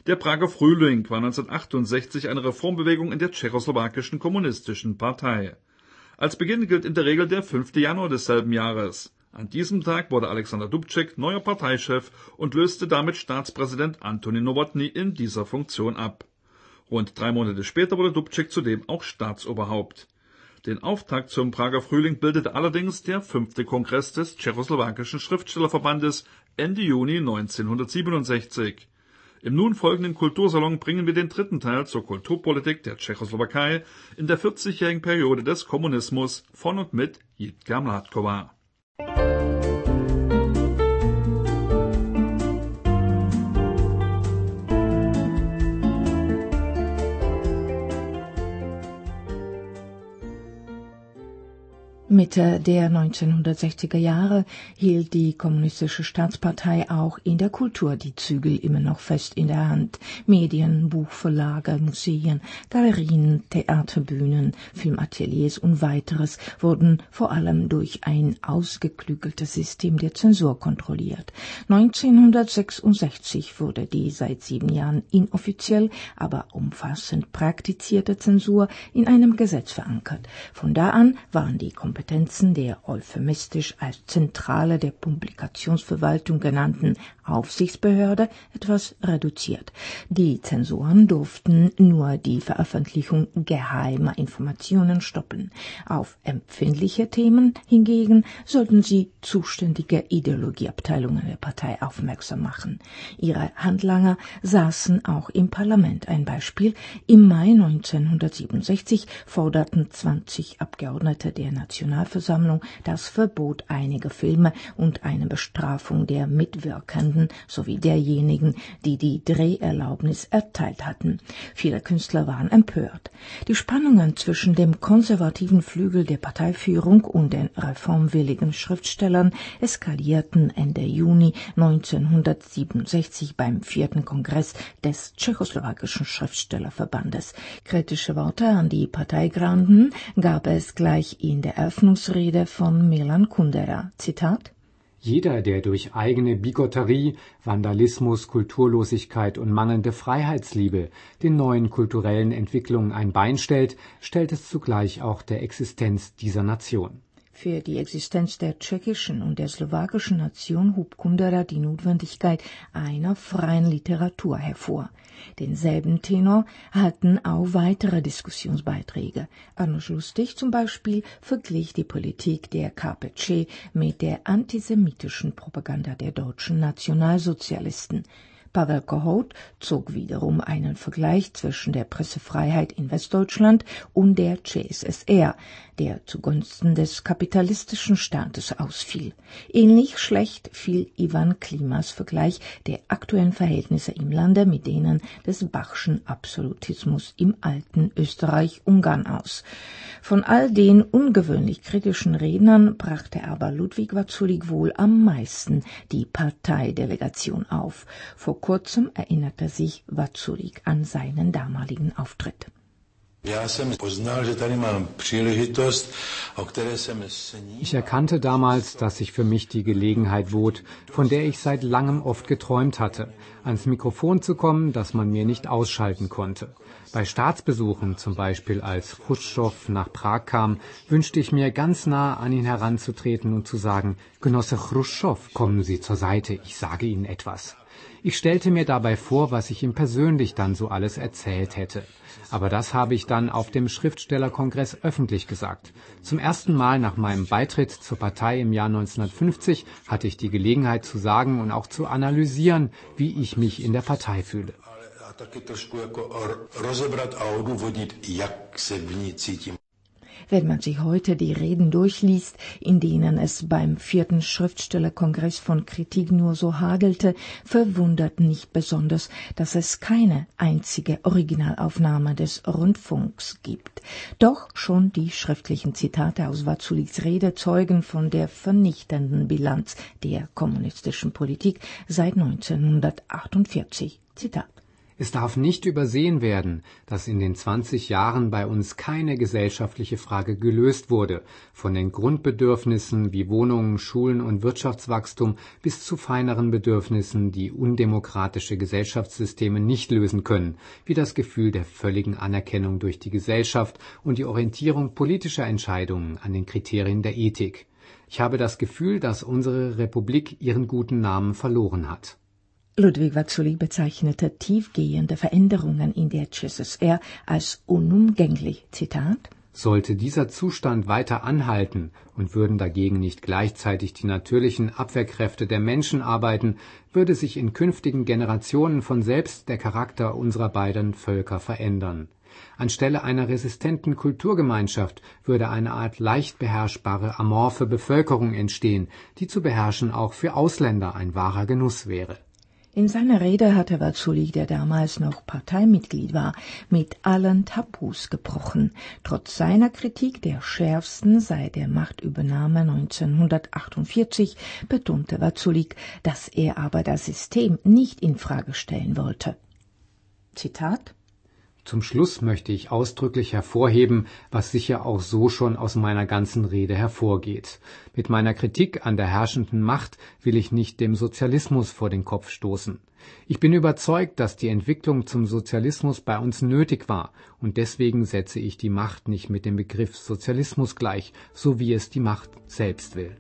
Der Prager Frühling war 1968 eine Reformbewegung in der tschechoslowakischen kommunistischen Partei. Als Beginn gilt in der Regel der 5. Januar desselben Jahres. An diesem Tag wurde Alexander Dubček neuer Parteichef und löste damit Staatspräsident Antonín Novotný in dieser Funktion ab. Rund 3 Monate später wurde Dubček zudem auch Staatsoberhaupt. Den Auftakt zum Prager Frühling bildete allerdings der 5. Kongress des tschechoslowakischen Schriftstellerverbandes Ende Juni 1967. Im nun folgenden Kultursalon bringen wir den 3. Teil zur Kulturpolitik der Tschechoslowakei in der 40-jährigen Periode des Kommunismus von und mit Jitka Mládková. Mitte der 1960er Jahre hielt die Kommunistische Staatspartei auch in der Kultur die Zügel immer noch fest in der Hand. Medien, Buchverlage, Museen, Galerien, Theaterbühnen, Filmateliers und weiteres wurden vor allem durch ein ausgeklügeltes System der Zensur kontrolliert. 1966 wurde die seit 7 Jahren inoffiziell, aber umfassend praktizierte Zensur in einem Gesetz verankert. Von da an waren die Kompetenzen der euphemistisch als Zentrale der Publikationsverwaltung genannten Aufsichtsbehörde etwas reduziert. Die Zensoren durften nur die Veröffentlichung geheimer Informationen stoppen. Auf empfindliche Themen hingegen sollten sie zuständige Ideologieabteilungen der Partei aufmerksam machen. Ihre Handlanger saßen auch im Parlament. Ein Beispiel: Im Mai 1967 forderten 20 Abgeordnete der Nationalversammlung das Verbot einiger Filme und eine Bestrafung der Mitwirkenden sowie derjenigen, die die Dreherlaubnis erteilt hatten. Viele Künstler waren empört. Die Spannungen zwischen dem konservativen Flügel der Parteiführung und den reformwilligen Schriftstellern eskalierten Ende Juni 1967 beim 4. Kongress des tschechoslowakischen Schriftstellerverbandes. Kritische Worte an die Parteigranden gab es gleich in der Eröffnungsrede von Milan Kundera. Zitat: Jeder, der durch eigene Bigotterie, Vandalismus, Kulturlosigkeit und mangelnde Freiheitsliebe den neuen kulturellen Entwicklungen ein Bein stellt, stellt es zugleich auch der Existenz dieser Nation. Für die Existenz der tschechischen und der slowakischen Nation hob Kundera die Notwendigkeit einer freien Literatur hervor. Denselben Tenor hatten auch weitere Diskussionsbeiträge. Arnošt Lustig zum Beispiel verglich die Politik der KPC mit der antisemitischen Propaganda der deutschen Nationalsozialisten. Pavel Kohout zog wiederum einen Vergleich zwischen der Pressefreiheit in Westdeutschland und der CSSR, der zugunsten des kapitalistischen Staates ausfiel. Ähnlich schlecht fiel Ivan Klimas Vergleich der aktuellen Verhältnisse im Lande mit denen des Bachschen Absolutismus im alten Österreich-Ungarn aus. Von all den ungewöhnlich kritischen Rednern brachte aber Ludwig Vaculík wohl am meisten die Parteidelegation auf. Vor kurzem erinnerte sich Vaculík an seinen damaligen Auftritt. Ich erkannte damals, dass sich für mich die Gelegenheit bot, von der ich seit langem oft geträumt hatte, ans Mikrofon zu kommen, das man mir nicht ausschalten konnte. Bei Staatsbesuchen, zum Beispiel als Chruschtschow nach Prag kam, wünschte ich mir, ganz nah an ihn heranzutreten und zu sagen: Genosse Chruschtschow, kommen Sie zur Seite, ich sage Ihnen etwas. Ich stellte mir dabei vor, was ich ihm persönlich dann so alles erzählt hätte. Aber das habe ich dann auf dem Schriftstellerkongress öffentlich gesagt. Zum ersten Mal nach meinem Beitritt zur Partei im Jahr 1950 hatte ich die Gelegenheit zu sagen und auch zu analysieren, wie ich mich in der Partei fühle. Wenn man sich heute die Reden durchliest, in denen es beim 4. Schriftstellerkongress von Kritik nur so hagelte, verwundert nicht besonders, dass es keine einzige Originalaufnahme des Rundfunks gibt. Doch schon die schriftlichen Zitate aus Vaculíks Rede zeugen von der vernichtenden Bilanz der kommunistischen Politik seit 1948. Zitat: Es darf nicht übersehen werden, dass in den 20 Jahren bei uns keine gesellschaftliche Frage gelöst wurde, von den Grundbedürfnissen wie Wohnungen, Schulen und Wirtschaftswachstum bis zu feineren Bedürfnissen, die undemokratische Gesellschaftssysteme nicht lösen können, wie das Gefühl der völligen Anerkennung durch die Gesellschaft und die Orientierung politischer Entscheidungen an den Kriterien der Ethik. Ich habe das Gefühl, dass unsere Republik ihren guten Namen verloren hat. Ludwig Vazulik bezeichnete tiefgehende Veränderungen in der CSSR als unumgänglich. Zitat: Sollte dieser Zustand weiter anhalten und würden dagegen nicht gleichzeitig die natürlichen Abwehrkräfte der Menschen arbeiten, würde sich in künftigen Generationen von selbst der Charakter unserer beiden Völker verändern. Anstelle einer resistenten Kulturgemeinschaft würde eine Art leicht beherrschbare, amorphe Bevölkerung entstehen, die zu beherrschen auch für Ausländer ein wahrer Genuss wäre. In seiner Rede hatte Vazulik, der damals noch Parteimitglied war, mit allen Tabus gebrochen. Trotz seiner Kritik, der schärfsten seit der Machtübernahme 1948, betonte Vazulik, dass er aber das System nicht in Frage stellen wollte. Zitat: Zum Schluss möchte ich ausdrücklich hervorheben, was sicher auch so schon aus meiner ganzen Rede hervorgeht. Mit meiner Kritik an der herrschenden Macht will ich nicht dem Sozialismus vor den Kopf stoßen. Ich bin überzeugt, dass die Entwicklung zum Sozialismus bei uns nötig war, und deswegen setze ich die Macht nicht mit dem Begriff Sozialismus gleich, so wie es die Macht selbst will.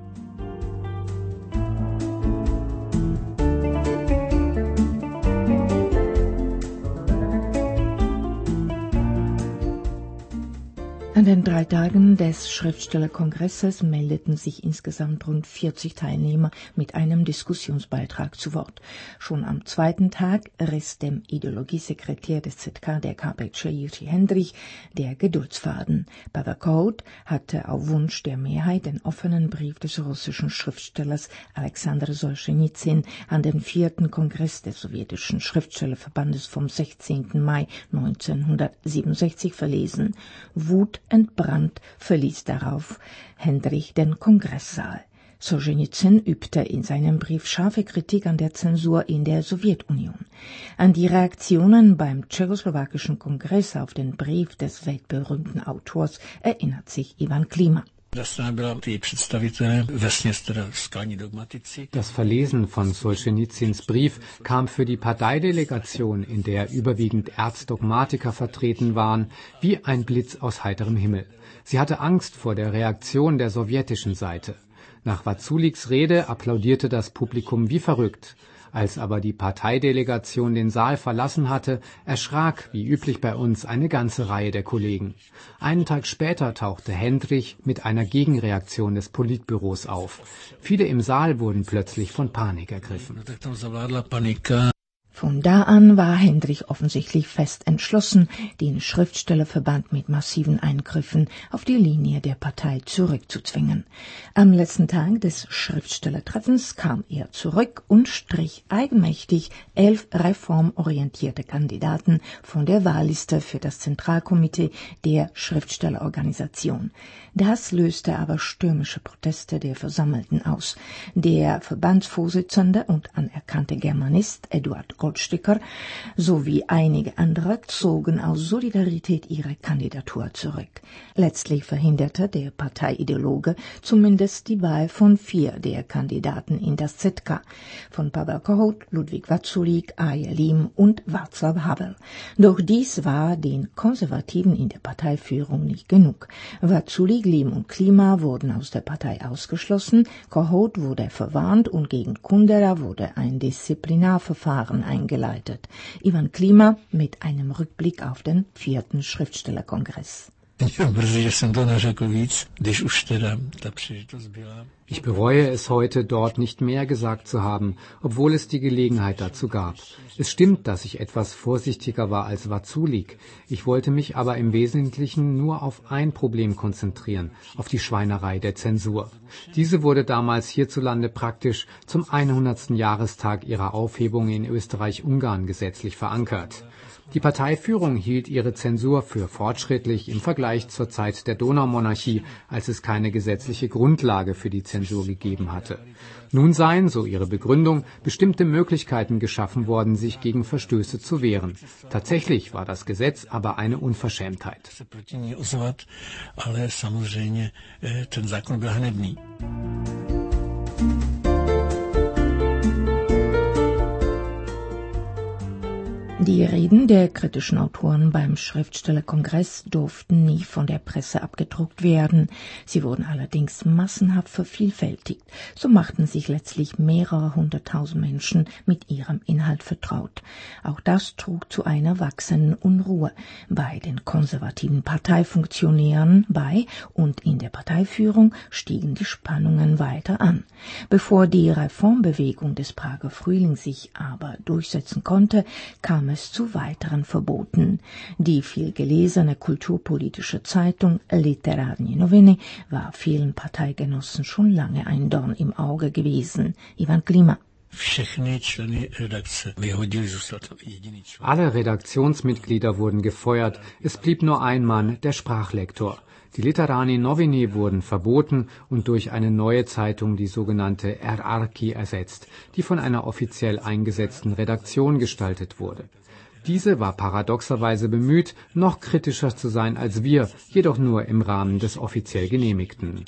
An den 3 Tagen des Schriftstellerkongresses meldeten sich insgesamt rund 40 Teilnehmer mit einem Diskussionsbeitrag zu Wort. Schon am 2. Tag riss dem Ideologiesekretär des ZK der KPC, Jiří Hendrich, der Geduldsfaden. Pavel Kohout hatte auf Wunsch der Mehrheit den offenen Brief des russischen Schriftstellers Alexander Solschenizyn an den 4. Kongress des sowjetischen Schriftstellerverbandes vom 16. Mai 1967 verlesen. Wutentbrannt verließ darauf Hendrich den Kongresssaal. Solschenizyn übte in seinem Brief scharfe Kritik an der Zensur in der Sowjetunion. An die Reaktionen beim tschechoslowakischen Kongress auf den Brief des weltberühmten Autors erinnert sich Ivan Klima. Das Verlesen von Solschenizyns Brief kam für die Parteidelegation, in der überwiegend Erzdogmatiker vertreten waren, wie ein Blitz aus heiterem Himmel. Sie hatte Angst vor der Reaktion der sowjetischen Seite. Nach Vazuliks Rede applaudierte das Publikum wie verrückt. Als aber die Parteidelegation den Saal verlassen hatte, erschrak, wie üblich bei uns, eine ganze Reihe der Kollegen. Einen Tag später tauchte Hendrich mit einer Gegenreaktion des Politbüros auf. Viele im Saal wurden plötzlich von Panik ergriffen. Von da an war Hendrich offensichtlich fest entschlossen, den Schriftstellerverband mit massiven Eingriffen auf die Linie der Partei zurückzuzwingen. Am letzten Tag des Schriftstellertreffens kam er zurück und strich eigenmächtig 11 reformorientierte Kandidaten von der Wahlliste für das Zentralkomitee der Schriftstellerorganisation. Das löste aber stürmische Proteste der Versammelten aus. Der Verbandsvorsitzende und anerkannte Germanist Eduard Goldsticker sowie einige andere zogen aus Solidarität ihre Kandidatur zurück. Letztlich verhinderte der Parteiideologe zumindest die Wahl von 4 der Kandidaten in das ZK, von Pavel Kohout, Ludwig Vazulik, Arje Lim und Václav Havel. Doch dies war den Konservativen in der Parteiführung nicht genug. Vazulik, Lim und Klima wurden aus der Partei ausgeschlossen, Kohout wurde verwarnt und gegen Kundera wurde ein Disziplinarverfahren eingeleitet. Ivan Klima mit einem Rückblick auf den 4. Schriftstellerkongress. Ich bereue es heute, dort nicht mehr gesagt zu haben, obwohl es die Gelegenheit dazu gab. Es stimmt, dass ich etwas vorsichtiger war als Vazulik. Ich wollte mich aber im Wesentlichen nur auf ein Problem konzentrieren, auf die Schweinerei der Zensur. Diese wurde damals hierzulande praktisch zum 100. Jahrestag ihrer Aufhebung in Österreich-Ungarn gesetzlich verankert. Die Parteiführung hielt ihre Zensur für fortschrittlich im Vergleich zur Zeit der Donaumonarchie, als es keine gesetzliche Grundlage für die Zensur Zensur gegeben hatte. Nun seien, so ihre Begründung, bestimmte Möglichkeiten geschaffen worden, sich gegen Verstöße zu wehren. Tatsächlich war das Gesetz aber eine Unverschämtheit. Die Reden der kritischen Autoren beim Schriftstellerkongress durften nie von der Presse abgedruckt werden. Sie wurden allerdings massenhaft vervielfältigt. So machten sich letztlich mehrere 100.000 Menschen mit ihrem Inhalt vertraut. Auch das trug zu einer wachsenden Unruhe bei den konservativen Parteifunktionären bei und in der Parteiführung stiegen die Spannungen weiter an. Bevor die Reformbewegung des Prager Frühlings sich aber durchsetzen konnte, kam es zu weiteren Verboten. Die viel gelesene kulturpolitische Zeitung Literární noviny war vielen Parteigenossen schon lange ein Dorn im Auge gewesen. Ivan Klima. Alle Redaktionsmitglieder wurden gefeuert, es blieb nur ein Mann, der Sprachlektor. Die Literární noviny wurden verboten und durch eine neue Zeitung, die sogenannte Erarki, ersetzt, die von einer offiziell eingesetzten Redaktion gestaltet wurde. Diese war paradoxerweise bemüht, noch kritischer zu sein als wir, jedoch nur im Rahmen des offiziell Genehmigten.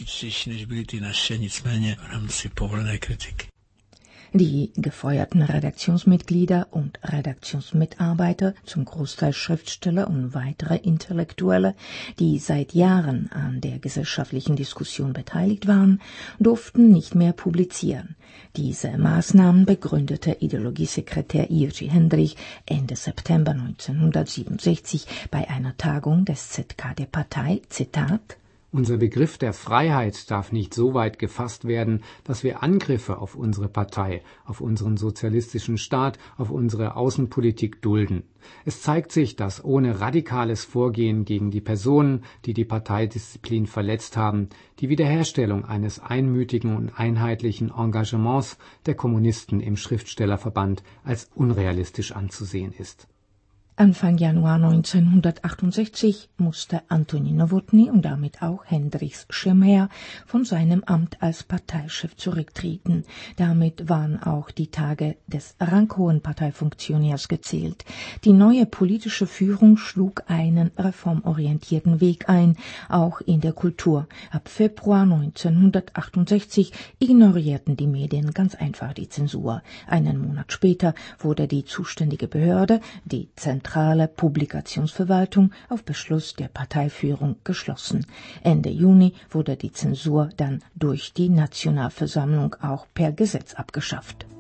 Die gefeuerten Redaktionsmitglieder und Redaktionsmitarbeiter, zum Großteil Schriftsteller und weitere Intellektuelle, die seit Jahren an der gesellschaftlichen Diskussion beteiligt waren, durften nicht mehr publizieren. Diese Maßnahmen begründete Ideologiesekretär Jiří Hendrich Ende September 1967 bei einer Tagung des ZK der Partei, Zitat: Unser Begriff der Freiheit darf nicht so weit gefasst werden, dass wir Angriffe auf unsere Partei, auf unseren sozialistischen Staat, auf unsere Außenpolitik dulden. Es zeigt sich, dass ohne radikales Vorgehen gegen die Personen, die die Parteidisziplin verletzt haben, die Wiederherstellung eines einmütigen und einheitlichen Engagements der Kommunisten im Schriftstellerverband als unrealistisch anzusehen ist. Anfang Januar 1968 musste Antoni Novotný und damit auch Hendrichs Schirmherr von seinem Amt als Parteichef zurücktreten. Damit waren auch die Tage des ranghohen Parteifunktionärs gezählt. Die neue politische Führung schlug einen reformorientierten Weg ein, auch in der Kultur. Ab Februar 1968 ignorierten die Medien ganz einfach die Zensur. Einen Monat später wurde die zuständige Behörde, die zentrale Publikationsverwaltung, auf Beschluss der Parteiführung geschlossen. Ende Juni wurde die Zensur dann durch die Nationalversammlung auch per Gesetz abgeschafft.